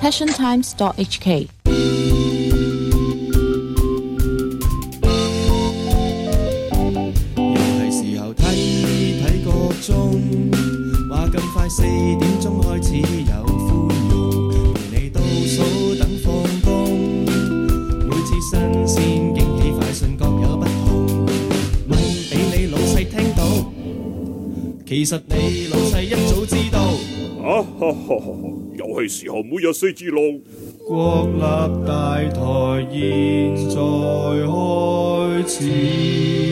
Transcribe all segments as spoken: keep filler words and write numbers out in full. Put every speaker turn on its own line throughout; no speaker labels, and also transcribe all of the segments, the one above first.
passion times dot h k。
四點鐘開始有歡容，陪你倒數等放工。每次新鮮驚喜快訊各有不同，問俾你老細聽到，其實你老細一早知道。
啊哈哈哈！又係時候每日四字路。
國立大台現在開始。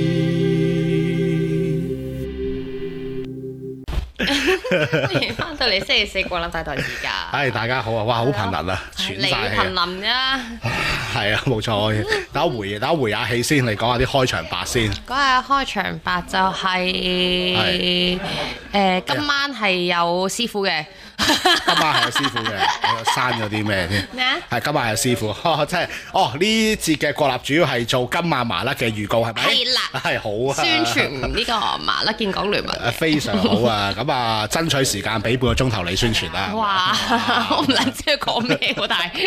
歡迎翻到嚟星期四國立大台時間。
係大家好啊！哇，好頻能啊，喘晒氣啊！
頻能啫。係
啊，冇錯。等我回，等我回下氣先，你講下啲開場白先。
講下開場白就係、是、誒、呃，今晚係有師傅嘅。
今晚係有師傅嘅，我刪咗啲咩添？
咩啊？
係今晚有師傅，哦，即係哦呢節嘅國立主要係做今晚麻甩嘅預告係咪？
係啦，
係好啊！
宣傳呢個麻甩建港聯盟，
非常好啊！咁啊，爭取時間俾半個鐘頭你宣傳啦。
哇！我唔撚知佢講咩喎，但係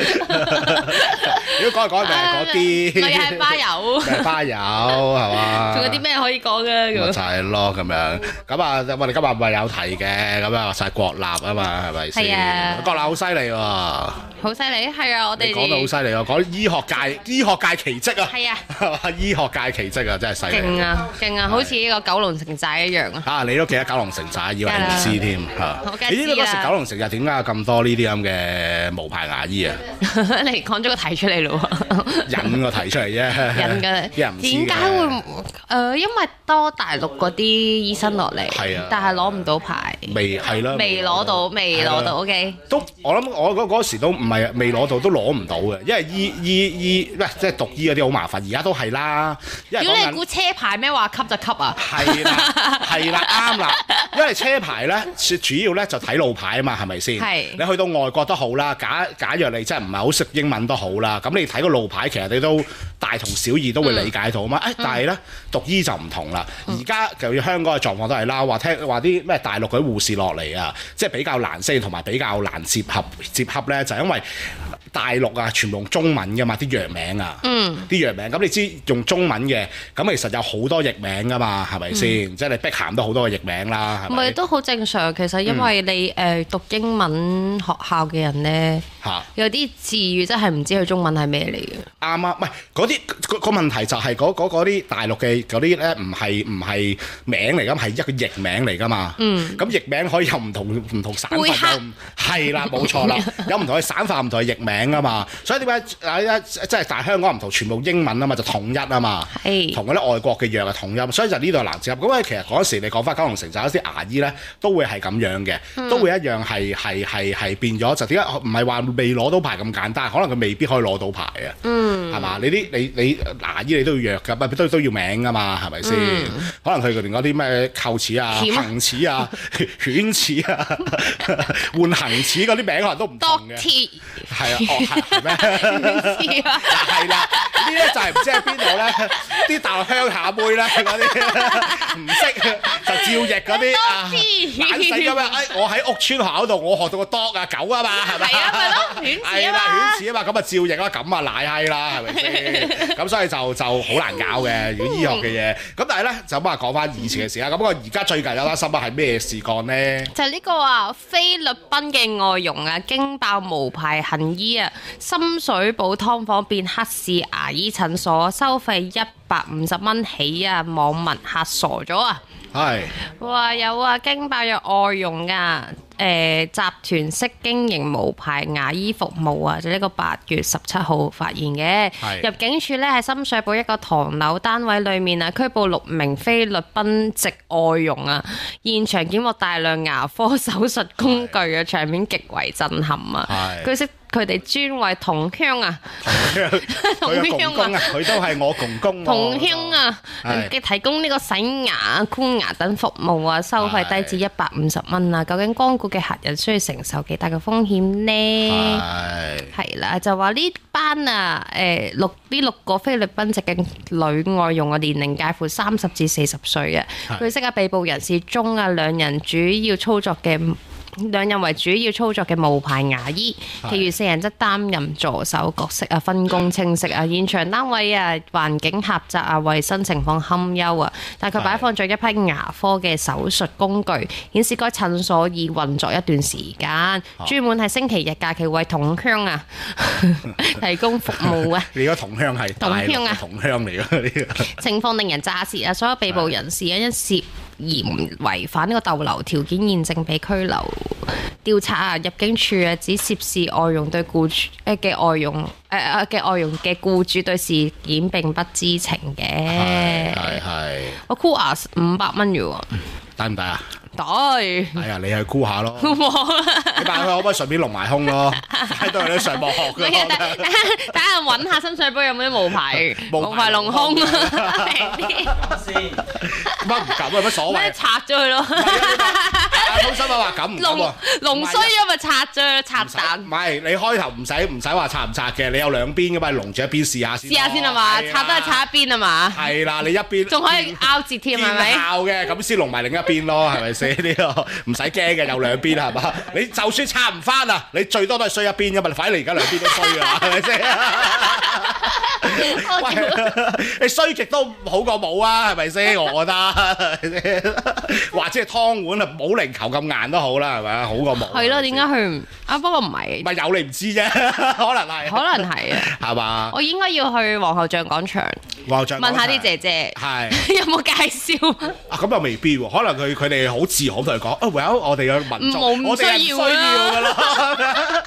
如果講嚟講去，咪係嗰啲，
咪係巴友，
係巴友係嘛？
仲有啲咩可以講嘅？
咁就係咯，咁樣咁啊！我哋今日咪有提嘅，咁啊話曬國立啊嘛，係咪先？
係啊，
國立好犀利喎！
好犀利，係啊！我哋
講到好犀利喎，講醫學界醫學界奇蹟啊！
係啊，
醫學界奇蹟啊，真係犀利！
勁啊，勁啊，好似呢個九龍城寨一樣啊！
啊，你都記得九龍城寨，以為唔知添嚇。
我梗係知啦！
你知唔知嗰時九龍城寨點解有咁多呢啲咁嘅無牌牙醫啊？
你講咗個題出嚟咯喎！
引個題出嚟啫，
引嘅。
啲人唔知嘅。
點解會誒？因為多大陸嗰啲醫生落嚟，
係啊，
但係攞唔到牌。
未係啦，
未攞到，未攞到 ，OK。
都我諗我嗰嗰時都唔係未攞到，都攞唔到嘅，因為醫醫醫唔係即係讀醫嗰啲好麻煩，而家都係啦。
如果你估車牌咩話級就級啊？
係啦，係啦，啱啦。因為車牌咧，主要咧就睇路牌啊嘛，係咪先？
係。
你去到外國都好啦，假假若你真係唔係好識英文都好啦，咁你睇個路牌，其實你都大同小異，都會理解到啊嘛。誒、嗯，但係咧讀醫就唔同啦。而家就要香港嘅狀況都係啦，話聽話啲咩大陸嗰啲護士落嚟啊，即係比較難適應同埋比較難接合接合咧，就係、因為大陸啊，全部用中文㗎嘛，啲藥名啊，啲、嗯、藥名咁你知用中文嘅，咁其實有好多譯名㗎嘛，係咪先？嗯、即係你碧咸都好多個譯名啦，係咪？
唔係都好正常，其實因為你誒、嗯呃、讀英文學校嘅人咧，啊、有啲字語真係唔知佢中文係咩嚟嘅。
啱啊，唔係嗰啲個個問題就係嗰嗰啲大陸嘅嗰啲咧，唔係唔係名嚟㗎，係一個譯名嚟㗎嘛。嗯。咁譯名可以有唔同唔同省份有，係啦，冇錯啦，有唔同嘅省份唔同嘅譯名㗎嘛。所以點解啊？即係但係香港唔同，全部英文啊嘛，就統一啊嘛。係。同嗰啲外國嘅藥係統一，所以就呢度係難接合。咁啊，其實嗰時你講翻九龍城寨有啲牙醫咧，都會係咁樣嘅，嗯、都會一樣係係係係變咗。就點解唔係話未攞到牌咁簡單？可能佢未必可以攞到牌啊。嗯。係嘛？你啲你你牙醫你都要藥㗎，都都要名㗎嘛，係咪先？嗯、可能佢連嗰啲咩臼齒啊、恆齒啊、犬齒啊、換恆齒嗰啲名可能都唔同嘅。係啊，哦係咩？嗱係啦，呢啲咧就係唔知喺邊度咧，啲大陸鄉下妹咧嗰啲唔識就照譯嗰啲啊，懶死咁樣。誒，我喺屋村學校度，我學到個 dog 啊狗啊嘛，係咪？係啊，咪咯，犬齒啊嘛，犬齒啊嘛，咁啊照譯啦，咁啊奶閪啦，係咪先？咁所以就就好難搞嘅，如果醫學嘅嘢。咁但係咧就咁啊講翻以前嘅事啦。咁我而家最近有單新聞係咩事幹咧？
就係呢個啊，菲律賓嘅外傭啊，驚爆無牌行醫啊，深水埗劏房變黑市牙醫診所，收費一百五十蚊起啊！網民嚇傻咗啊！係哇，有啊，驚爆有外傭啊！誒、呃、集團式經營無牌牙醫服務啊，就呢、是、個八月十七號發現嘅。入境處咧喺深水埗一個唐樓單位裏面啊，拘捕六名菲律賓籍外傭啊，現場檢獲大量牙科手術工具嘅場面極為震撼啊！據悉佢哋專為同鄉啊，
同鄉啊，佢都係我公公。
同鄉啊，嘅提供呢個洗牙、箍牙等服務啊，收費低至一百五十蚊啊！究竟光顧嘅客人需要承受幾大嘅風險呢？係係啦，就話呢班啊，誒六呢六個菲律賓籍嘅女外傭嘅年齡介乎三十至四十歲啊。據悉啊，被捕人士中啊，兩人主要操作嘅兩人為主要操作嘅無牌牙醫，其餘四人則擔任助手角色啊，分工清晰啊。現場單位啊，環境狹窄啊，衞生情況堪憂啊。但佢擺放咗一批牙科嘅手術工具，顯示該診所已運作一段時間，專門係星期日假期為同鄉啊提供服務啊。
你個同鄉係
同鄉啊，
同鄉嚟㗎呢個
情況令人咋舌啊！所有被捕人士因涉嫌違反呢個逗留條件，現正被拘留。調查啊，入境處啊指涉事外傭對僱主誒嘅外傭誒誒嘅外傭嘅僱主對事件並不知情嘅。
係係。
我箍牙五百蚊嘅喎，
抵唔抵啊？
抵。
係啊，你去箍下咯。你扮佢可唔可以順便隆埋胸咯？喺度你上網學嘅。
等下等下揾下深水埗有冇啲無牌無牌隆胸平啲。
先。乜唔敢啊？乜所謂？
咩拆咗佢咯？
好心啊話咁唔敢喎。
隆衰咗咪拆咗拆彈？
唔係你開頭唔使唔使話拆唔拆嘅，你有兩邊嘅嘛，隆住一邊試下先。
試下先係嘛？拆都係拆一邊係嘛？
係啦，你一邊
仲可以拗折添係咪？
拗嘅咁先隆埋另一邊咯，係咪先？呢個唔使驚嘅，有兩邊係嘛？你就算拆唔翻啊，你最多都係衰一邊嘅嘛，反正你而家兩邊都衰㗎啦，係咪先？喂，你衰極都好過冇啊，係咪先？我覺得，或者係湯碗啊，保齡球咁硬都好啦，係咪啊？好過冇。
係咯，點解佢唔啊？不過唔係，
咪有你唔知啫，可能係，
可能係啊，
係嘛？
我應該要去皇后像廣場，
皇后像
問下啲姐姐，
係
有冇介紹？
啊，咁又未必喎，可能佢佢哋好自豪同佢講，啊 ，well，我哋嘅民族，我哋係唔需要㗎啦。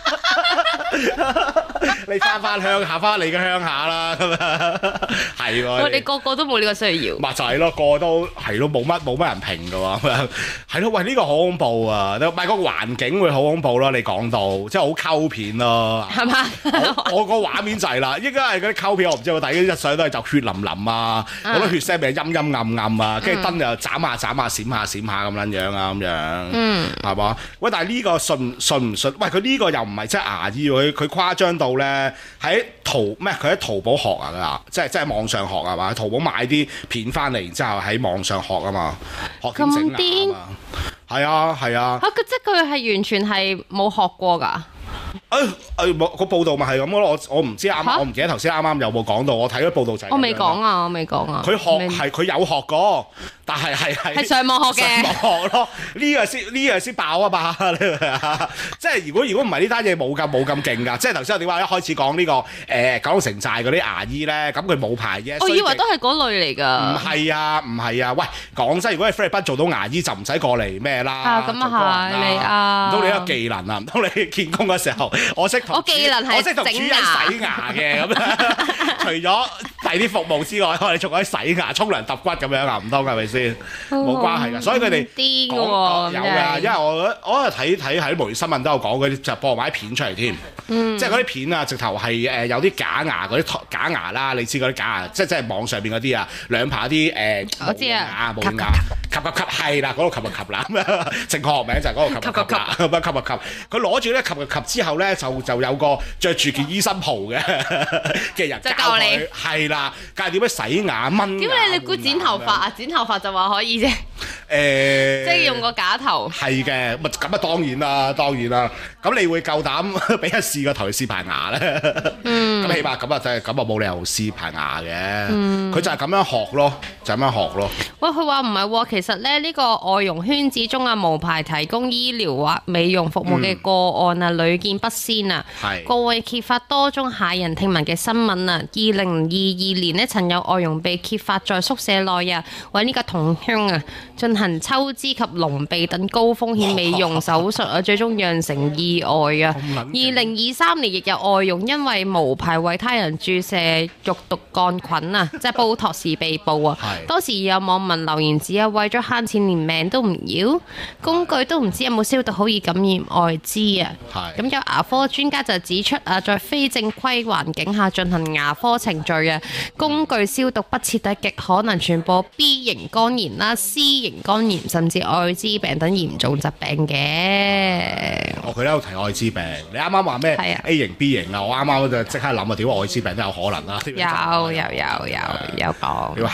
你翻翻鄉下，翻你嘅鄉下啦，咁樣係喎。
我哋個個都冇呢個需要。
咪就係咯，個個都係咯，冇乜冇乜人評㗎喎，咁樣係咯。喂，呢個好恐怖啊！唔係個環境會好恐怖咯。你講到即係好溝片咯，
係嘛？
我個畫面就係啦，應該係嗰啲溝片，我唔知我睇一上都係就血淋淋啊，好多血腥味陰陰暗暗啊，跟住燈又斬下斬下閃下閃下咁撚樣啊，咁樣，嗯，係嘛？喂，但係呢個信信唔信？喂，佢呢個又唔係即係牙醫喎，佢佢誇張到咧喺淘咩？佢喺淘寶學啊，即係即係網上學係嘛？淘寶買啲片翻嚟，然之後喺網上學啊嘛，學點整牙啊嘛，係啊係啊。
嚇！佢即係佢係完全係冇學過㗎。
誒誒，個報道咪係咁咯，我我唔知啱啱，我唔記得頭先啱啱有冇講到，我睇咗報道就係。我
未講啊，我未講啊。
佢學係佢有學過，但係係係
係上網學嘅。
上網學咯，呢個先呢個先爆啊嘛！即係如果如果唔係呢單嘢冇咁冇咁勁㗎，即係頭先我點話一開始講呢個誒九龍城寨嗰啲牙醫咧，咁佢冇牌嘅。
我以為都係嗰類嚟㗎。唔
係啊，唔係啊，喂，講真，如果係菲律賓做到牙醫就唔使過嚟咩啦。
啊，咁啊係你啊。
唔通你一個技能啊？唔通你見工嘅時候？我識同我識同主人洗牙嘅咁樣，除咗第啲服務之外，我哋仲可以洗牙、沖涼、揼骨咁樣啊，唔通係咪先？冇關係㗎，所以佢哋
啲喎
有㗎，因為我我睇睇喺無線新聞都有講嗰啲，就播埋啲片出嚟添，即係嗰啲片啊，直頭係誒有啲假牙嗰啲假牙啦，你知嗰啲假牙，即係即係網上邊嗰啲啊，兩排啲誒
我知啊，
冇牙。吸吸吸係啦，嗰度吸啊吸啦，咁樣正確學名就係嗰個吸啊吸啦，咁樣吸啊吸。佢攞住咧吸啊吸之後咧，就就有個着住件醫生袍嘅嘅人教佢，係啦，教點樣洗牙、掹牙。點解
你估剪頭髮啊？剪頭髮就話可以啫。誒，即係用個假頭。
係嘅，咪咁啊當然啦，當然啦。咁你會夠膽俾一試個頭去試排牙咧？嗯。咁起碼咁啊，真係咁啊，冇理由試排牙嘅。嗯。佢就係咁樣學咯，就咁樣學咯。
喂，佢話唔係喎，其實咧呢個外傭圈子中啊，無牌提供醫療或美容服務嘅個案啊，屢見不鮮啊。係。過往揭發多宗駭人聽聞嘅新聞啊，二零二二年呢，曾有外傭被揭發在宿舍內啊，為呢個同鄉啊進行抽脂及隆鼻等高風險美容手術啊，最終釀成意外啊。二零二三年亦有外傭因為無牌為他人注射肉毒桿菌啊，即係煲托士被捕啊。當時有網民留言指啊，為咗慳錢連命都唔要，工具都唔知有冇消毒好易感染艾滋啊。咁有牙科專家就指出啊，在非正規環境下進行牙科程序啊，工具消毒不徹底，極可能傳播 B 型肝炎啦、C 型肝炎甚至艾滋病等嚴重疾病嘅。
哦，佢都有提艾滋病。你啱啱話咩 A 型 B 型啊？我啱啱就即刻諗啊，點解艾滋病都有可能啦？
有有有有有講。
你話口爛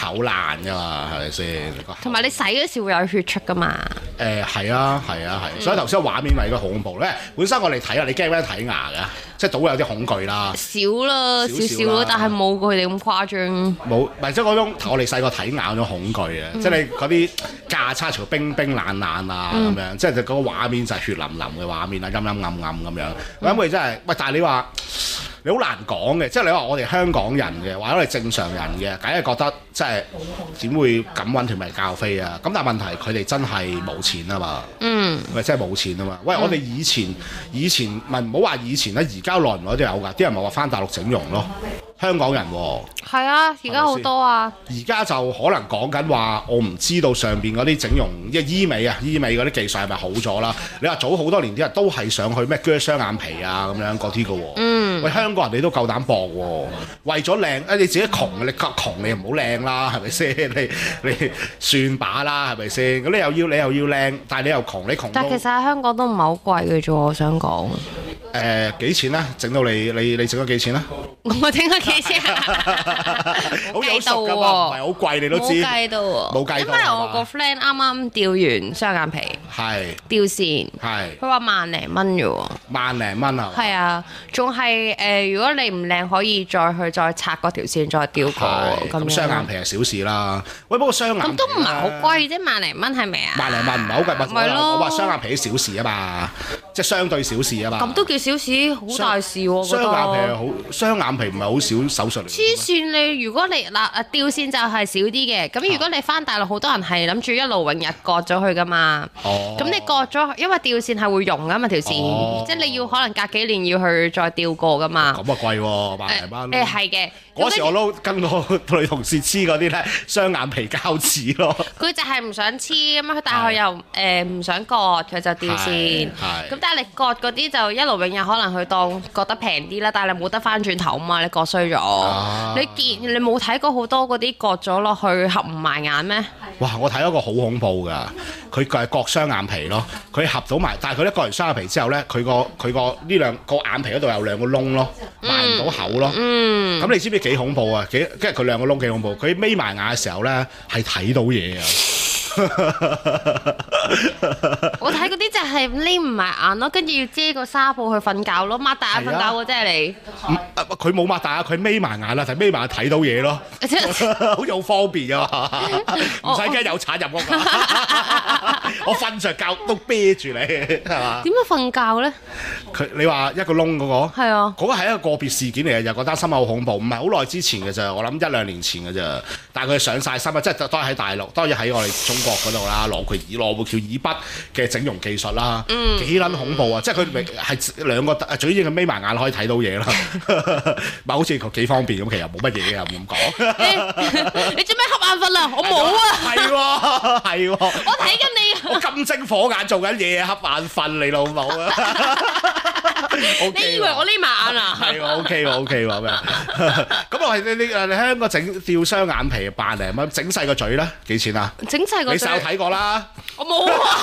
爛㗎嘛，係咪先？
同埋你洗嗰時會有血出㗎嘛？
誒係啊係啊係，所以頭先個畫面咪應該好恐怖咧。本身我哋睇啊，你驚唔驚睇牙㗎？即係都會有啲恐懼啦。
少啦，少少咯，但係冇佢哋咁誇張。冇，
唔係即係嗰種我哋細個睇牙嗰種恐懼啊！即係你嗰啲架叉全部冰冰冷冷啊咁樣，即係就嗰個畫面就係血淋淋嘅畫面啊，陰陰暗暗咁樣。我諗佢真係喂，但係你話。你好難講嘅，即係你話我哋香港人嘅，或者我哋正常人嘅，梗係覺得即係點會咁揾條命教飛啊？咁但係問題佢哋真係冇錢啊嘛，嗯，咪真係冇錢啊嘛。喂，嗯、我哋以前以前咪唔好話以前啦，而家耐唔耐都有㗎，啲人咪話翻大陸整容咯。香港人喎、哦，
係啊，而家好多啊。
而家就可能講緊話，我唔知道上邊嗰啲整容，即係醫美啊，醫美嗰啲技術係咪好咗啦？你話早好多年啲人都係想去咩鋸雙眼皮啊咁樣嗰啲嘅喎。嗯。喂，香港人你都夠膽搏喎，為咗靚，誒你自己窮，你窮窮你又唔好靚啦，係咪先？你你算把啦，係咪先？咁你又要你又要靚，但係你又窮，你窮。
但係其實喺香港都唔係好貴嘅啫，我想講。
誒幾錢咧？整到你你你整咗幾錢咧？
我整咗幾錢啊？
好有數㗎嘛，唔係好貴你都知。
冇計到喎，
冇計到。
因為我個 friend 啱啱吊完雙眼皮，
係
吊線，
係。
佢話萬零蚊嘅喎。萬
零蚊啊？
係啊，仲係誒，如果你唔靚，可以再去再拆嗰條線，再吊過咁樣。
咁雙眼皮係小事啦。喂，不過雙眼皮
咁都唔係好貴啫，萬零蚊係咪啊？
萬零蚊唔係好貴，
咪咯。
我話雙眼皮啲小事啊嘛，即係相對小事啊嘛。
咁都叫小事，好大事喎！
雙眼皮係好，雙眼皮唔係好少手術嚟。
黐線你，如果你嗱誒吊線就係少啲嘅，咁如果你翻大陸，好多人係諗住一勞永逸割咗佢噶嘛。哦。咁你割咗，因為吊線係會溶噶嘛條線，哦、即係你要可能隔幾年要去再吊過噶嘛。咁啊貴喎，萬零蚊。誒係嘅。
嗰時我都跟個女同事黐嗰啲咧雙眼皮膠紙咯。佢
就係唔想黐咁樣，但係佢又誒唔想割，佢就吊線。係。咁但係你割嗰啲就一勞永逸，可能佢當覺得平啲啦，但係你冇得翻轉頭嘛，你割衰咗。啊、你見你冇睇過好多嗰啲割咗落去合唔埋眼咩？
哇！我睇咗個好恐怖㗎，佢係割雙眼皮咯，佢合到埋，但係佢咧割完雙眼皮之後咧，佢個佢個呢兩個眼皮嗰度有兩個窿咯，埋唔到口咯。嗯。咁你知唔知幾恐怖啊？幾即係佢兩個窿幾恐怖？佢眯埋眼嘅時候咧係睇到嘢啊！
我睇嗰啲就係匿唔埋眼咯，跟住要遮個紗布去瞓覺咯，擘大眼瞓覺喎，即係你。
佢冇擘大眼，佢眯埋眼啦，就眯埋眼睇到嘢咯，好似好方便啊嘛，唔使驚有賊入屋。我瞓着覺都啤住你，係嘛？點
樣瞓覺咧？
佢你話一個窿嗰個？係啊。嗰個係一個個別事件嚟嘅，又覺得新聞好恐怖，唔係好耐之前嘅咋，我諗一兩年前嘅咋。但係佢上晒新聞，即係當然喺大陸，當然喺我哋中國嗰度啦，羅佢羅湖橋以北嘅整容技術啦，幾撚恐怖啊！即係佢係兩個，總之佢眯埋眼可以睇到嘢啦，咪好似幾方便咁，其實冇乜嘢啊，唔咁講。
你做咩瞌眼瞓啊？我冇啊！
係喎，係喎，
我睇緊你，
我金睛火眼做緊嘢，瞌眼瞓你老母啊！
你以為我匿埋眼啊？
係喎 ，OK 喎，OK 喎，咩？咁我係你你你香港整吊雙眼皮百零蚊，整細個嘴咧幾錢啊？
整細個嘴，
你細有睇過啦？
我冇啊！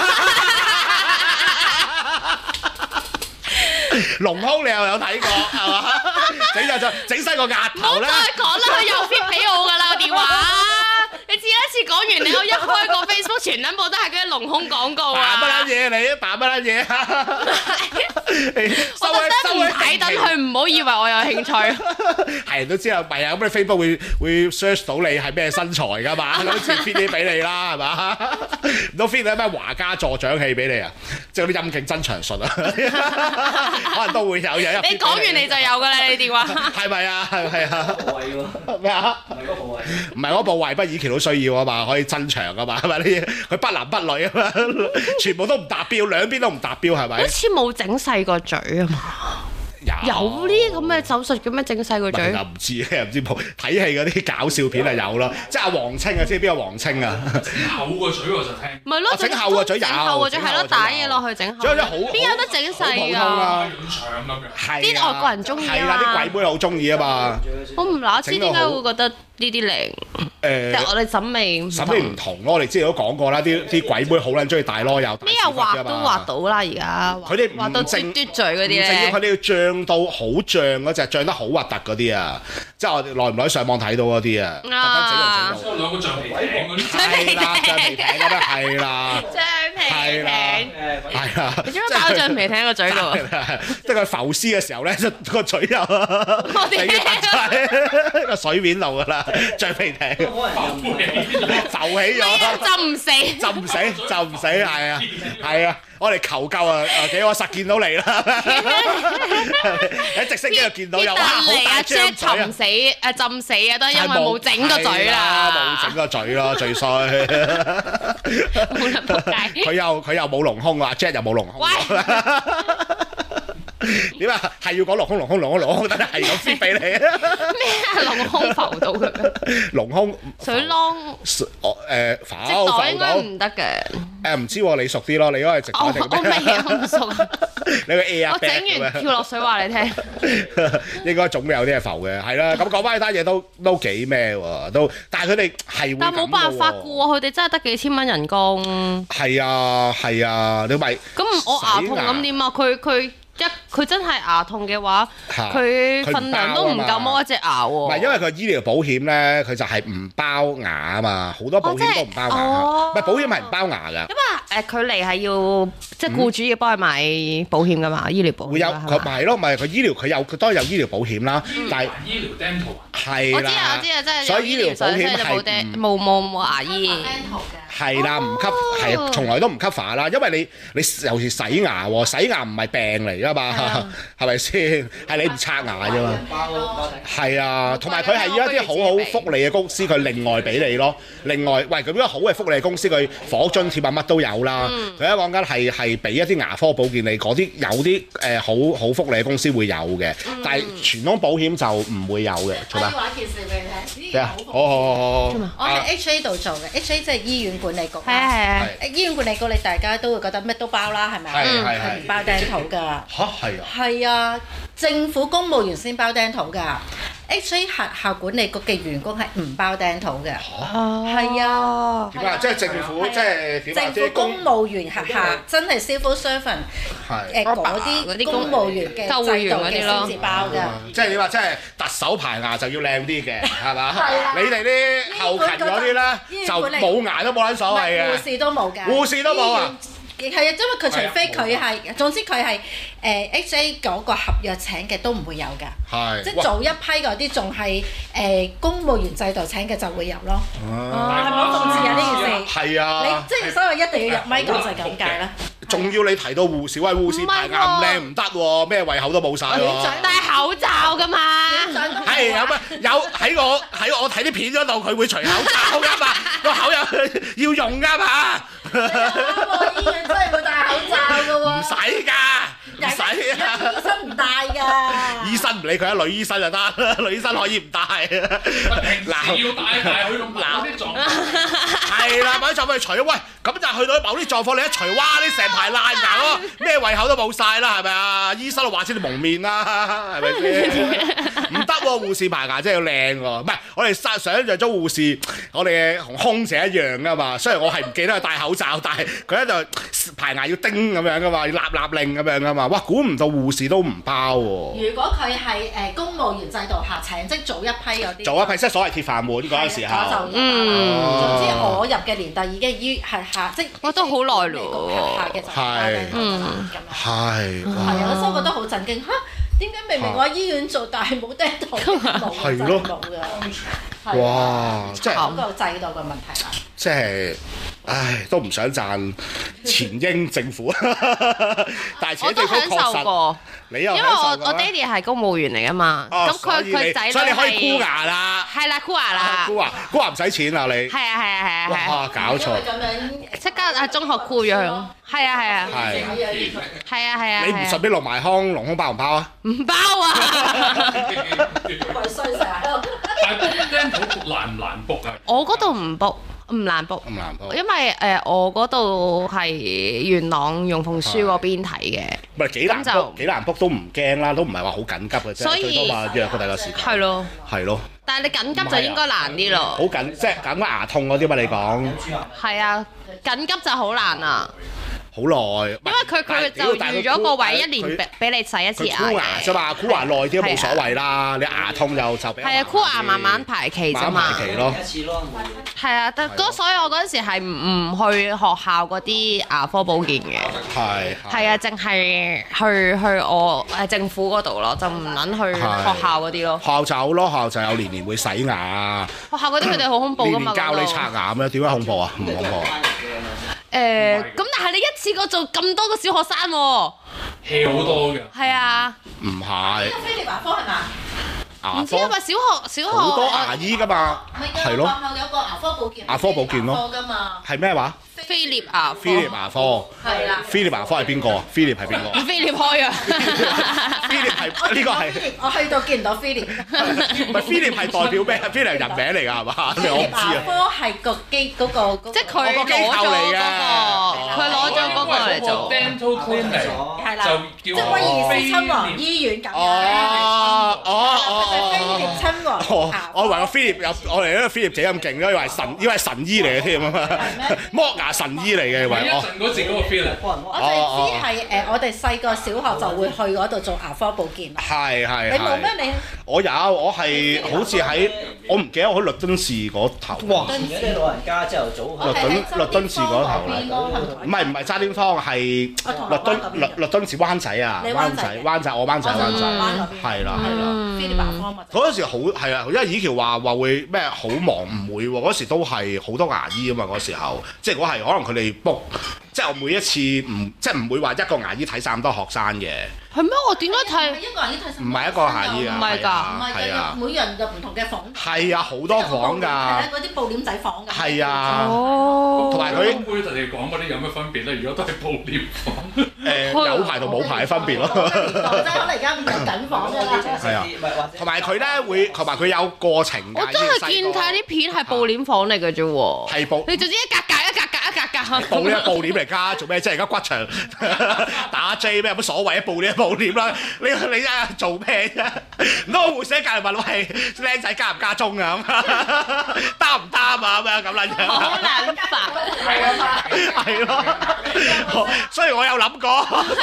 隆胸你又有睇過係嘛？整就就整細個額頭咧。
唔好再講啦，佢又 fit 俾我㗎啦個電話。你知一次講完，你我一開個 Facebook 全撚部都係嗰啲隆胸廣告啊！
打乜撚嘢你？打乜撚嘢啊？
我特登唔睇，等佢唔好以為我有興趣。
係人都知啊，唔係啊，咁你 Facebook 會會 search 到你係咩身材㗎嘛？咁先 fit 啲俾你啦，係嘛？唔通 fit 到咩華家助長器俾你啊？即係嗰啲陰莖增長術啊？可能都會有有。
你講完你就有㗎啦，你電話。
係咪啊？係咪啊？
部位喎。
咩啊？
唔係嗰部位。
唔係嗰部位，不以前都需要啊嘛，可以增長啊嘛，係咪？呢佢不男不女啊嘛，全部都唔達標，兩邊都唔達標，係咪？
好似冇整細個嘴啊嘛。有呢啲咁嘅手術嘅咩？整細個嘴？
唔知咧，唔知睇戲嗰啲搞笑片係有咯，即係阿黃清啊，知邊個黃清啊？
整厚個嘴我就聽。
咪咯，
整厚個嘴有，
整厚個嘴係咯，打嘢落去整厚。邊有得整細啊？
咁樣。
啲外國人中意啊嘛。
係啦，啲鬼妹好中意啊嘛。
我唔乸知點解會覺得呢啲零，
誒
但係我哋審美唔
審美唔
同。
同咯，我哋之前都講過啦，啲啲鬼妹好撚中意大攞又大
咩
屎忽
又畫都
㗎嘛
畫到啦，而家
佢哋唔
畫到嘟
淨
嘟嘴嗰啲
唔淨要佢
咧。
哋要脹到好脹嗰隻，脹得好核突嗰啲啊！即係我哋耐唔耐上網睇到嗰啲啊，特登整到整到。
即係兩個橡皮艇嗰啲。
係啦，橡皮艇咁樣係啦，
橡皮
係啦
艇，
係啦。
你做乜擺個橡皮艇喺個嘴度啊？
即係佢浮屍嘅時候咧，就個嘴又你要突出喺個水面度㗎啦，橡皮艇浮起咗。
浸唔死。
浸唔死，浸唔死，係啊，係啊，我哋求救啊！啊幾我實見到你啦，喺直升機度見到有哇好
嚟啊
大張
，Jack
嘴啊
浸！死誒浸死啊，都係因為冇整個嘴啦，
冇整個嘴咯，最衰。
冇人仆街。
佢又佢又冇隆胸啊，Jack 又冇隆胸。
喂，
點啊？係要講隆胸，隆胸，隆胸，隆胸，等係咁 fit 俾你。
咩啊？隆胸浮到佢嘅
隆胸
水窿，
我誒浮
直袋應該
浮
唔得嘅。
誒唔知喎，你熟啲咯，你嗰個係直
我
袋定
我未
咩？
我唔熟啊。
你個 air
我整
bag 咁樣
完跳落水話你聽。
應該總有啲係浮嘅，係啦。咁講翻呢單嘢都都幾咩喎？都，但係佢哋係會
但冇辦法嘅
喎。
喎，佢哋真係得幾千蚊人工。
係啊係啊，你咪
咁我牙痛咁點啊？佢佢一佢真係牙痛嘅話，
嚇
佢份量都唔夠
佢唔包啊嘛
剝一隻牙喎。
唔係因為佢醫療保險咧，佢就係唔包牙啊嘛，好多保險都唔包牙。
哦
唔係保險係唔包牙㗎。
因為誒佢嚟係要即係僱主要幫佢買保險㗎嘛，醫療保險
會有
㗎係嘛
佢咪係咯，咪佢醫療佢有佢當然有醫療保險啦，但係
醫療 dental
係
我知啊，
啦
我知啊，真係
所以醫療保險
所以就冇
係
釘
唔
冇冇冇牙醫。
係啦，唔吸係從來都唔 cover 啦，因為你你尤其洗牙喎，洗牙唔係病嚟㗎嘛，係咪先？係你唔刷牙啫嘛。係啊，同埋佢係要一啲好好福利嘅公司，佢另外俾你咯。另外，喂，咁樣好嘅福利公司，佢火津貼啊乜都有啦。佢一講緊係係俾一啲牙科保健你，嗰啲有啲誒好好福利嘅公司會有嘅，但係傳統保險就唔會有嘅。做咩？
我要話一件事俾你聽，
咩啊？好好好好好。
我喺 H A 度做嘅，H A 即係醫院管理局。
係啊係啊，
誒醫院管理局，你大家都會覺得咩都包啦，係咪啊？
係係係
係唔包 dental 㗎。
嚇係啊！
係啊，政府公務員先包 dental 㗎。H A 轄下管理局嘅員工係唔包 dental 嘅。係啊。
點啊？即係政府，即係點啊？
政府公務員轄下真係 civil servant
係
誒嗰啲公務員嘅
救護
制度嘅
員嗰啲咯
先至包㗎。
即係點啊？即係特首排牙就要靚啲嘅，係嘛？
係啊
你哋啲後勤嗰啲咧就冇牙都冇撚所謂嘅
護。士都冇㗎，
護士都冇啊！
係啊，因為佢除非佢係，總之佢係誒 H A 嗰個合約請嘅都唔會有㗎。
係
即係早一批嗰啲仲係誒公務員制度請嘅就會有咯。係咪好諷刺啊呢件事？
係啊
你，即係所以一定要入咪講就係咁解啦。
仲要你提到護士，喂護士排牙唔靚唔得喎，咩胃口都冇晒喎。
戴口罩㗎嘛。
係有乜有喺我喺我睇啲片嗰度，佢會除口罩㗎嘛，個口有要用㗎嘛。
你啱喎，醫院真係會戴口罩㗎喎。
唔使㗎，唔使啊！
醫生唔戴㗎。
醫生唔理佢啊，女醫生就得，女醫生可以唔戴。
嗱，要戴戴去到某啲狀況。
係啦，某啲狀況你除咗喂，咁就去到某啲狀況，你一除，哇！你成排爛牙咯，咩胃口都冇晒啦，係咪啊？醫生都話知你蒙面啦，係咪先？唔得喎，護士排牙真係要靚喎，唔係我哋想想像中護士，我哋嘅同空姐一樣噶嘛。雖然我係唔記得佢戴口罩，但係佢喺度排牙要叮咁樣噶嘛，要立立令咁樣噶嘛。哇！估唔到護士都唔包喎。
如果佢係誒公務員制度下請，即係早一批嗰啲，
做一批即係所謂鐵飯碗嗰陣時候。
我就嗯，總之我入嘅年代已經醫係下，即係
我都好耐咯
下嘅就
係
嗯
係哇
係啊，所以我覺得好震驚嚇。點解明明我喺醫院做，但係冇釘頭冇
係咯
冇㗎？
哇！即係
嗰個制度嘅問題啦。
即係，唉，都唔想讚前英政府，但係前英政府
我都享受
確實，
過，
你又
因為
享受過咩
我我爹哋係公務員嚟㗎嘛，
哦
咁佢佢仔女
所以你可以箍
係
牙啦，
係啦，箍牙啦，
箍牙箍牙唔使錢啊你，
係啊係啊係啊係啊，
哇搞錯，
咁樣
即刻喺中學箍樣，係啊係啊
係
係啊係啊，
你唔順便落埋康隆胸包唔包啊？
唔包啊！
為衰成日喺度。
但係 dental 難唔難 book 啊？
我嗰度唔 book，唔難 book，
咁難 book
因為誒我嗰度係元朗用鳳書嗰邊睇嘅，
唔係幾難
咁就
book，幾難 book 都唔驚啦，都唔係話好緊急嘅啫，
所以
最多話約個第個時間。
係咯，
係咯，
但係你緊急就應該難啲咯。
好緊，即係緊牙痛嗰啲嘛？你講
係啊，緊急就好難啊。
好耐，因
為佢佢就預咗個位一年俾俾你洗一次牙
箍牙啫嘛，箍牙耐啲冇所謂啦。你牙痛就就比較
係啊，箍牙慢慢排期啫嘛。
排期咯。
係啊，但嗰所以我嗰陣時係唔唔去學校嗰啲牙科保健嘅。
係
係啊，淨係去去我誒政府嗰度咯，就唔撚去學校嗰啲咯。
學校就好咯，學校就有年年會洗牙。
學校嗰啲佢哋好恐怖㗎嘛。
年年教你刷牙咩？點解恐怖啊？唔恐怖啊？
誒，咁但係你一次過做咁多個小學生喎
，hea 好多嘅。
係啊。
唔係。
菲力牙科係嘛？
唔知係咪小學小學
好多牙醫㗎嘛？係咯。
學校有個牙科保健。
牙科保健咯。係咩話？
菲臘牙科。
菲臘牙科。
係啦。
菲臘牙科係邊個啊？菲臘係邊個？
菲臘開啊！
菲臘係呢個係。
我去到見唔到菲臘。
唔係菲臘係代表咩？菲臘係人名嚟㗎係嘛？我唔知啊。
牙科係個機嗰個，
即係佢攞咗嗰個，佢攞咗嗰個嚟做。
dental clinic
係啦，
就叫
即係威爾斯親王醫院咁樣。
哦哦哦
菲臘親王。
哦，我以為個菲臘有我哋呢個菲臘姐咁勁咯，以為神以為神醫嚟嘅添啊嘛，剝牙神醫嚟嘅以為。
一陣嗰時嗰個 feeling。
我哋知係誒，我哋細個小學就會去嗰度做牙科保健。
係係。
你冇咩你？
我有，我係好似喺我唔記得我喺律敦士嗰頭。
哇！而家啲老人家朝頭早。
律敦律敦士嗰頭唔係唔係渣甸坊，係律敦律律敦士灣仔啊，灣仔灣仔我灣仔灣仔，係啦係啦。
菲臘牙科嘛。
嗰陣時好係啊，因為以橋話話會咩好忙，唔會喎。嗰時都係好多牙醫啊嘛，嗰時候即係如果係可能佢哋 book，即係我每一次唔即係唔會話一個牙醫睇晒咁多學生嘅。
係咩？我點解睇？
一個牙醫睇晒。
唔係一個牙醫啊，
唔係㗎，
唔係㗎，每人有唔同嘅房。
係啊，好多房㗎。係
啊，嗰啲布簾仔房㗎。
係啊。
哦。
同埋佢。
咁佢哋講嗰啲有咩分別咧？如果都係布簾房。
誒有牌同冇牌嘅分別咯。
即係可能而家變緊緊房㗎啦。
係啊。同埋佢咧會，同埋佢有過程㗎。
我真係見睇啲片係布簾房嚟嘅啫喎。
係布。
你總之一格格一格格一格格。
布簾係布簾嚟㗎，做咩啫？而家骨場打 J 咩有乜所謂啊？布簾係布簾啦，你你啊做咩啫？唔通我會寫隔離問喂，僆仔加唔加鐘啊？咁擔唔擔啊？咁樣咁撚樣。
好撚煩。
係咯。所以我有諗過。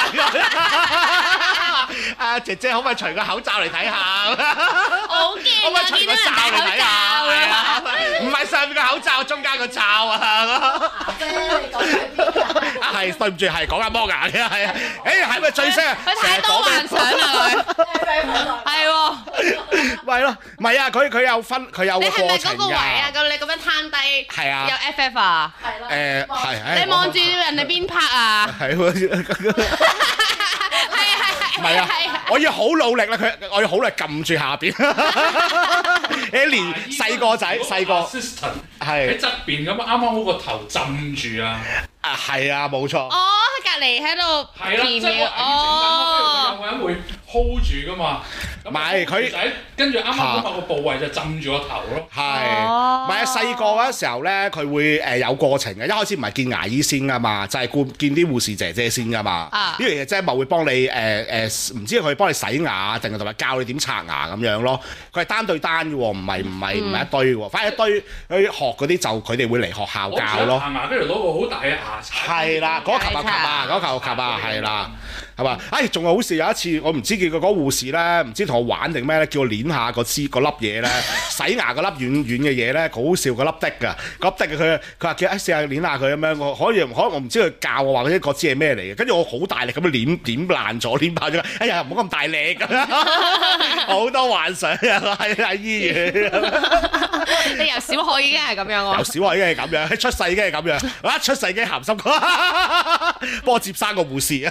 啊姐姐可唔可以除個口罩嚟睇下？
我好驚
可唔可以除個罩嚟睇下？唔係上面個口罩，中間個罩啊！係對唔住，係講緊剝牙嘅係啊！誒係咪最識啊？
佢太多幻想啦佢。係喎。
咪咯，唔係啊！佢佢有分，佢有個過程㗎。
你係咪嗰個位啊？咁你咁樣攤低。
係啊。
有 F F 啊？
係咯。
誒係。
你望住人哋邊 part 啊？
係喎。
係係係。
唔係啊！我要好努力啦，佢我要好努力撳住下邊。你連細個仔細個
喺側邊咁，啱啱好個頭浸住啊！
啊係啊，冇錯。
哦，喺隔離喺度
係啦，即係我有個人會 hold 住噶嘛。
唔係佢，
跟住啱啱嗰個部位就浸住個頭咯。
係，唔係啊？細個嗰時候咧，佢會誒有過程嘅。一開始唔係見牙醫先噶嘛，就係見見啲護士姐姐先噶嘛。呢樣嘢即係咪會幫你誒誒？唔知佢幫你洗牙定係同埋教你點刷牙咁樣咯？佢係單對單嘅喎，唔係唔係唔係一堆喎。反而一堆佢學嗰啲就佢哋會嚟學校教咯。
刷牙跟住攞個好大嘅牙刷。
係啦，嗰球啊球啊，嗰球球啊，係啦。係嘛？哎，仲有好事有一次，我唔知叫個嗰護士咧，唔知同我玩定咩咧，叫我捏下個支個粒嘢咧，洗牙個粒軟軟嘅嘢咧，好笑個粒的㗎，個粒的嘅佢佢話叫哎試下捏下佢咁樣，我可以可能我唔知佢教我話嗰啲個支係咩嚟嘅，跟住我好大力咁樣捏捏爛咗，捏爆咗，哎呀唔好咁大力咁樣，好多幻想啊喺喺醫院。
你由小學已經係咁樣喎？
由小學已經係咁樣，喺出世已經係咁樣，我一出世已經鹹濕過，幫我接生個護士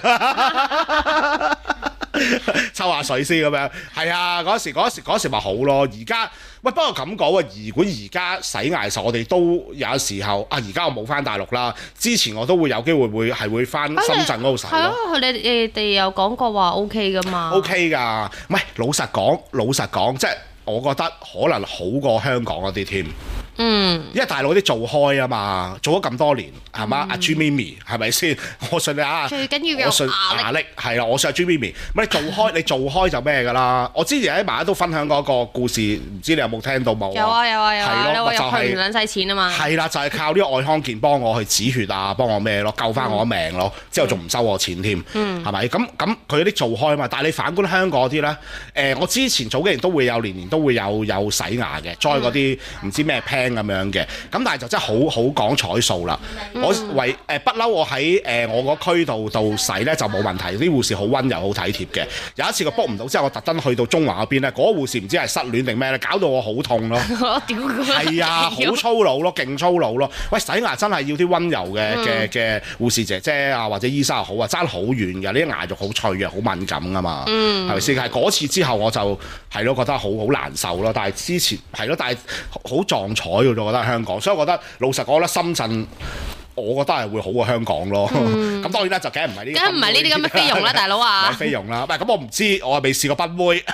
抽下水先咁樣，係啊！嗰時嗰時嗰時咪好咯。而家喂，不過咁講喎，如果而家洗牙嘅時候，我哋都有時候啊。而家我冇翻大陸啦，之前我都會有機會會係會翻深圳嗰度洗咯。係啊，
你你哋有講過話 O K 噶嘛
？O K 㗎，唔係老實講，老實講，即係我覺得可能好過香港嗰啲添。
嗯，
因為大陸啲做開啊嘛，做咗咁多年係嘛？阿朱咪咪係咪先？我信你啊！
最緊要有
我信
壓力
壓力係啦，我信阿朱咪咪。唔係你做開，你做開就咩㗎啦？我之前喺馬都分享過一個故事，唔知你有冇聽到冇？
有啊有啊有啊，
係咯
你話入
就係
去唔撚使錢啊嘛。
係啦，就係靠呢個愛康健幫我去止血啊，幫我咩咯，救翻我命咯，之後仲唔收我錢添，係咪？咁咁佢啲做開啊嘛，但係你反觀香港啲咧，誒我之前早幾年都會有年年都會有有洗牙嘅，栽嗰啲唔知咩 plan 咁樣嘅，咁但係就真係好好講彩數啦。我為誒不嬲，我喺誒我個區度度洗咧就冇問題，啲護士好溫柔好體貼嘅。有一次佢 book 唔到之後，我特登去到中環嗰邊咧，嗰個護士唔知係失戀定咩咧，搞到我好痛咯。
我屌佢！
係啊，好粗魯咯，勁粗魯咯。喂，洗牙真係要啲溫柔嘅嘅嘅護士姐姐啊，或者醫生又好啊，爭好遠㗎。呢啲牙肉好脆嘅，好敏感㗎嘛，係咪先？係嗰次之後我就係咯，覺得好好難受咯。但係之前係咯，但係好撞彩嘅，我覺得香港。所以我覺得老實講咧，深圳。我覺得係會好過香港咯，咁、嗯、當然啦，就梗係唔係呢啲，
梗係唔係呢啲咁嘅菲傭啦，大佬啊！
唔係菲傭啦，唔係咁我唔知，我係未試過賓妹，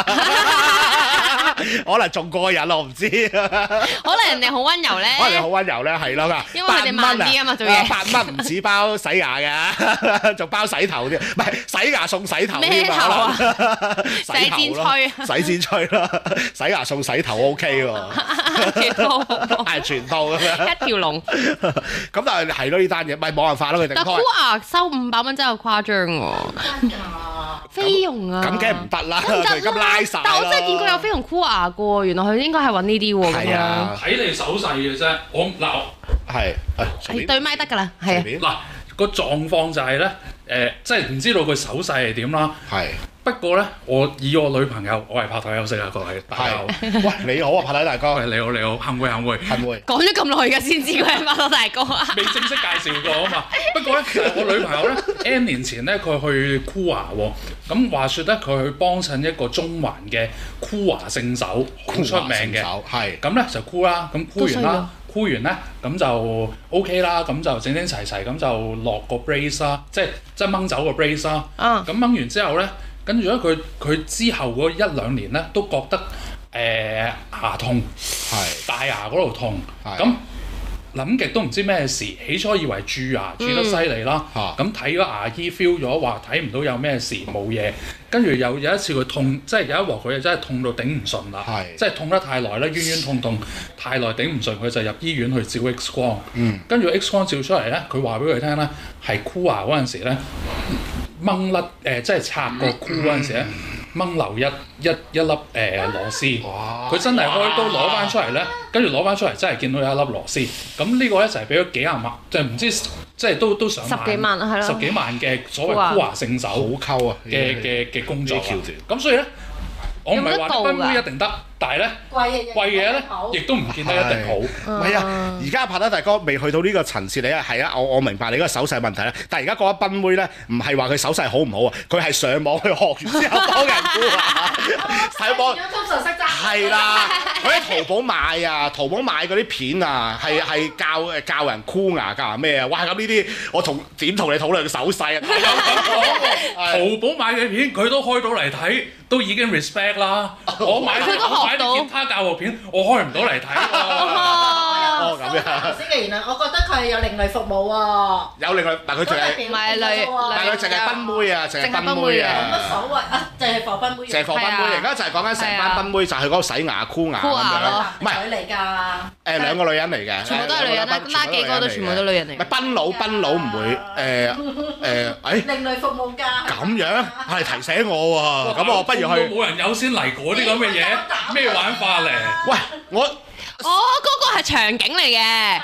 可能仲過癮我唔知。可
能人哋好溫柔咧，
可能好溫柔咧，係咯，
因為佢哋慢啲啊嘛，做嘢
八蚊唔止包洗牙嘅，仲包洗頭啲，唔係洗牙送洗頭添
啊！
洗箭吹，洗箭吹啦，洗牙送洗頭 OK 喎，
全套
係全套咁樣，
一條龍。
咁但係係咯，呢單嘢咪冇辦法咯，佢哋。
但箍牙收五百蚊真係誇張喎！菲傭啊，
咁梗係唔得啦，佢而家拉曬。
但我真係見過有菲傭箍牙嘅喎，原來佢應該係揾呢啲喎。
係啊，
睇你手勢嘅啫。我嗱
係
係對咪得㗎啦，係啊。
嗱個狀況就係咧，誒，即係唔知道佢手勢係點啦。
係。
不過咧，我以我女朋友，我係拍台休息啊，各位大家好。
喂，你好啊，拍台大哥。
喂，你好，你好，幸會幸會
幸會。
講咗咁耐㗎，先知佢係拍台大哥啊。
未正式介紹過啊嘛。不過咧，其實我女朋友咧 N 年前咧，佢去箍牙喎。咁話説咧，佢去幫襯一個中環嘅箍牙聖手，好出名嘅。
係。
咁咧就箍啦，咁箍完啦。箍完咧，咁就 OK 啦，咁就整整齊齊，咁就落個 brace 啦，即係即係掹走個 brace 啦。咁掹、嗯、完之後咧，跟住咧佢佢之後嗰一兩年咧，都覺得誒、呃、牙痛，係大牙嗰度痛，咁諗極都唔知咩事，起初以為蛀牙蛀得犀利啦，咁睇咗牙醫 feel 咗話睇唔到有咩事冇嘢，跟住又有一次佢痛，即係有一鑊佢真係痛到頂唔順啦，即係痛得太耐啦，冤冤痛痛太耐頂唔順，佢就入醫院去照 X 光，跟住 X 光照出嚟咧，佢話俾佢聽咧係箍牙嗰陣時咧掹甩誒，即係拆個箍嗰陣時咧。掹流一一一粒誒、呃、螺絲，佢真係開刀攞翻出嚟咧，跟住攞翻出嚟真係見到有一粒螺絲。咁呢個咧就係俾咗幾廿萬，就唔知即係都都上萬
十幾萬係咯，
十幾萬嘅所謂箍牙聖手，
好溝啊
嘅嘅嘅工作。咁所以咧，我唔係話啲賓妹一定得。但係咧，貴嘢咧，亦都唔見得一定好。
唔係啊，而家拍得大哥未去到呢個層次，你啊係啊，我我明白你嗰個手勢問題咧。但係而家嗰一賓妹咧，唔係話佢手勢好唔好啊，佢係上網去學完之後幫人箍牙，上網係啦，佢喺淘寶買啊，淘寶買嗰啲片啊，係係教誒教人箍牙教人咩啊？哇！咁呢啲我同點同你討論手勢啊？
淘寶買嘅片佢都開到嚟睇，都已經 respect 啦。我買我買啲吉他教學片，我開唔到嚟睇喎。
哦咁樣。
頭先嘅言論，我覺得佢係有另類服務喎。
有另類，但佢淨係
唔係類，
但佢淨係賓妹啊，淨係賓妹啊。
冇乜所謂啊，就係放賓妹。
淨係放賓妹，而家就係講緊成班賓妹，就係嗰個洗牙箍牙咁樣。
唔係女嚟㗎。
誒兩個女人嚟嘅。
全部都係女人啦，拉幾個都全部都女人嚟。
唔係賓佬，賓佬唔會誒誒誒。
另類服務㗎。咁
樣係提醒我喎，咁我不如去。
冇人有先嚟嗰啲咁嘅嘢，咩玩法嚟？
喂，我
哦嗰個係場景嚟嘅，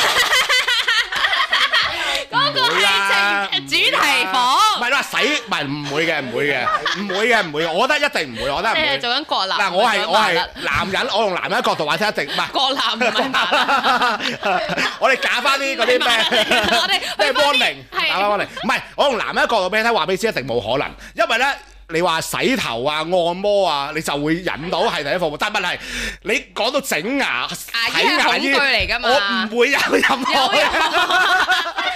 嗰個係主題房。
唔係啦，洗唔係唔會嘅，唔會嘅，唔會嘅，唔會。我覺得一定唔會，我覺得唔會。
你係做緊國男。
嗱，我係我係男人，我用男人角度話聽一定唔係。
國男唔係男。
我哋假翻啲嗰啲咩？
我哋
咩 warning？假翻 warning？唔係，我用男人角度俾你聽，話俾你知一定冇可能，因為咧。你話洗頭啊、按摩啊，你就會引到係第一服務。但係問題，你講到整牙、睇牙醫，
嚟㗎嘛，
我唔會有任何。
佢有容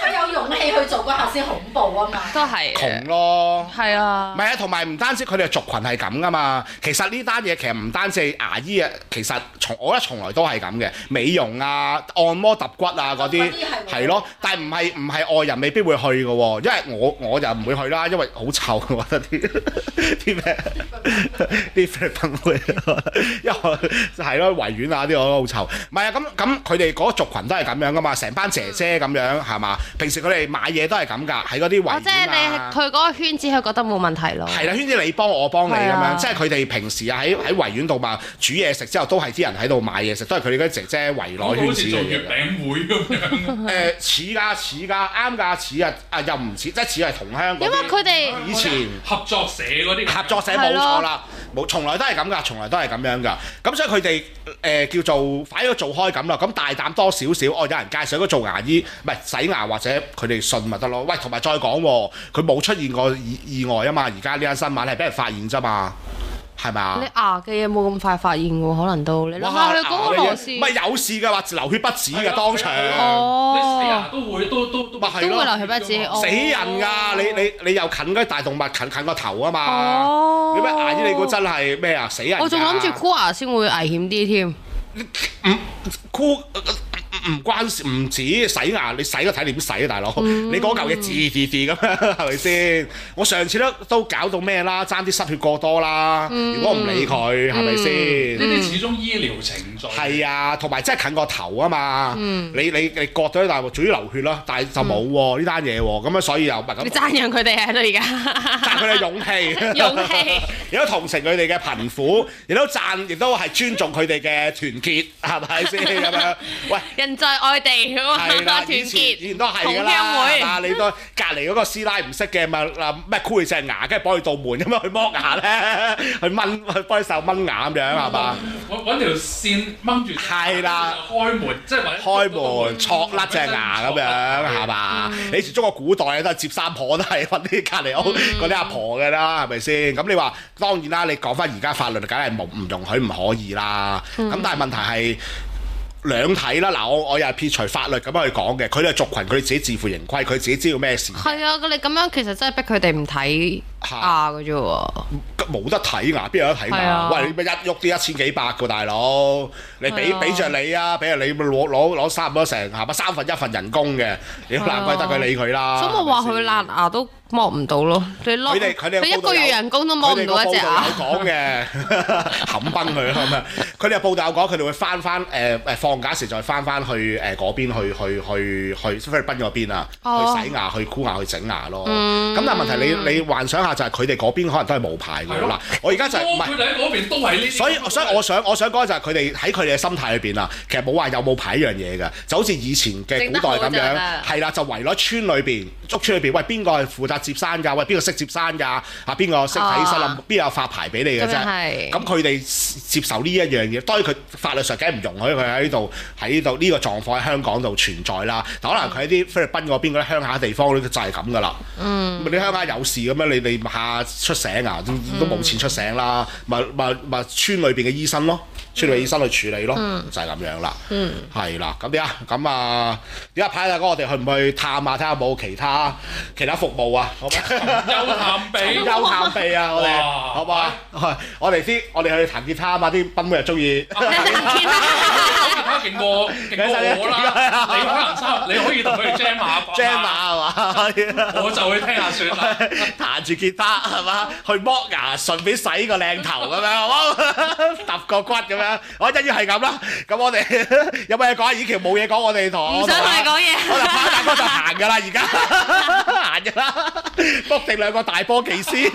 勇氣去做嗰下先恐怖啊嘛。
都係
窮咯。
係啊。
唔係啊，同埋唔單止佢哋族群係咁噶嘛，其實呢單嘢其實唔單止係牙醫啊，其實從我覺得從來都係咁嘅，美容啊、按摩揼骨啊嗰啲係咯，但係唔係唔係外人未必會去嘅喎，因為我我就唔會去啦，因為好臭，我覺得啲啲咩啲菲律賓會，因為係咯維園啊啲我覺得好臭。唔係啊，咁咁佢哋嗰個族群都係咁樣噶嘛，成班姐姐咁樣係嘛？平時佢哋買嘢都係咁㗎，喺嗰啲維園啊。
即係你佢嗰個圈子，佢覺得冇問題咯。
係啦，圈子你幫我幫你咁樣，
啊、
即係佢哋平時啊喺喺維園度嘛煮嘢食之後，都係啲人喺度買嘢食，都係佢哋嗰啲姐姐圍內圈子嚟嘅。好似做月餅會咁樣。誒似㗎似㗎，啱㗎似啊啊又唔似，即係似係同鄉。
因為佢哋
以前
合作社嗰啲。合
作社冇錯啦，冇從來都係咁㗎，從來都係咁樣㗎。咁所以佢哋誒叫做反咗做開咁啦，咁大膽多少少，哦有人介紹咗做牙醫，唔係洗牙或者佢哋信咪得咯。喂，同埋再講喎，佢冇出現過意意外啊嘛，而家呢單新聞係俾人發現啫嘛。係咪啊？
你牙嘅嘢冇咁快發現喎，可能都你諗下佢嗰個螺絲，
唔係有事㗎，話流血不止㗎當場。
哦，
你洗牙都會都都都
咪係咯，
都會流血不止，
死人㗎！你你你又近嗰啲大動物，近近個頭啊嘛。
哦，
你咩牙醫？你估真係咩啊？死人！
我仲諗住箍牙先會危險啲添。
唔箍。唔關事，唔止洗牙，你洗都睇點洗啊，大佬！嗯、你嗰嚿嘢字字字咁樣，係咪先？我上次都都搞到咩啦，爭啲失血過多啦。嗯、如果唔理佢，係咪先？
呢啲始終醫療程序。
係啊，同埋真係近個頭啊嘛。嗯、你你你割咗啲大鑊，總之流血咯，但係就冇喎呢單嘢喎。咁啊，所以又唔係咁。你
讚揚佢哋喺度而家。
讚佢哋勇氣。
勇氣。
亦都同情佢哋嘅貧苦，亦都讚，亦都係尊重佢哋嘅團結，係咪先咁樣？喂。
人在外地咁啊，團
結以前都係㗎啦。啊，你都隔離嗰個師奶唔識嘅咪嗱咩箍佢隻牙，跟住綁佢道門咁樣去剝牙咧，去掹去幫佢手掹牙咁樣係嘛？
揾條線掹住。係啦。開門即係
開門戳甩隻牙咁樣係嘛？你以前中國古代都係接生婆都係揾啲隔離屋嗰啲阿婆㗎啦，係咪先？咁你話當然啦，你講翻而家法律梗係冇唔容許唔可以啦。咁但係問題係。兩睇啦，嗱我我又係撇除法律咁樣去講嘅，佢哋族群佢哋自己自負盈虧，佢自己知道咩事。
係啊，你咁樣其實真係逼佢哋唔睇牙嘅啫喎。
冇得睇牙，邊有得睇牙？啊、喂，你咪一喐啲一千幾百個大佬，你俾俾著你啊，俾著你咪攞攞攞差唔多成係咪三分一份人工嘅，你都難怪得佢理佢啦。
所以我話佢爛牙都剝唔到咯，你攞佢一個月人工都剝唔到一隻牙。
佢哋有講嘅，冚崩佢咁啊！佢哋有報道有講，佢哋會翻翻誒誒放假時再翻翻去誒嗰邊去去去去菲律賓嗰邊啊，去洗牙、去箍牙、去整牙咯。咁但係問題你你幻想下就係佢哋嗰邊可能都係無牌㗎嗱，我而家就係唔係
佢哋喺嗰邊都係呢啲。
所以所以我想我想講就係佢哋喺佢哋嘅心態裏邊啊，其實冇話有冇牌一樣嘢㗎，就好似以前嘅古代咁樣，係啦，就圍咗村裏邊，屋村裏邊，喂邊個係負責接生㗎？喂邊個識接生㗎？啊邊個識睇醫生啊？邊有發牌俾你嘅啫？咁佢哋接受呢一樣嘢，當然佢法律上梗係唔容許佢喺呢度喺呢度呢個狀況喺香港度存在啦。但可能佢喺啲菲律賓嗰邊嗰啲鄉下地方就係咁㗎啦。嗯，你鄉下有事咁樣，你你下出醒啊，都都冇錢出醒啦，咪咪咪村裏邊嘅醫生咯。村裏醫生去處理咯，嗯、就係咁樣啦。嗯，係啦，咁點啊？咁啊，點解排大哥我哋去唔去探下睇下有冇其他其他服務啊？好唔好？
休探鼻，
休探鼻啊！我哋好唔好啊？我哋啲我哋去彈吉他啊嘛，啲賓妹又中意。彈吉
他勁過勁過我啦！你可能差，你可以同佢哋 jam 下
jam 下係嘛？
我就去聽下算啦。
彈住吉他係嘛？去剝牙，順便洗個靚頭咁樣，好冇？揼個骨咁樣。我一於係咁啦，咁我哋有冇嘢講？以前冇嘢講，我哋同
唔想同你講嘢，
我就跑大哥就行㗎啦，而家行㗎啦，book 定兩個大波技師，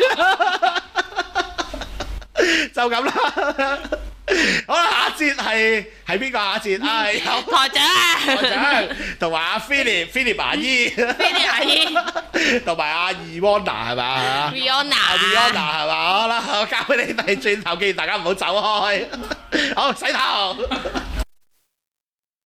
就咁啦。好啦，下一節係係邊個？下一節啊，有
台長，
台長同埋阿 Philip，Philip 牙醫
，Philip 牙醫，
同埋阿 Ewana 係嘛
？Ewana，Ewana
係嘛？好啦，我交俾你哋轉頭，記住大家唔好走開。好，洗頭。